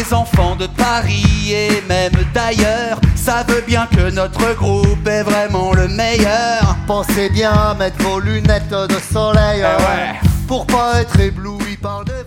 les enfants de Paris et même d'ailleurs savent bien que notre groupe est vraiment le meilleur. Pensez bien à mettre vos lunettes de soleil, ouais. pour pas être ébloui par des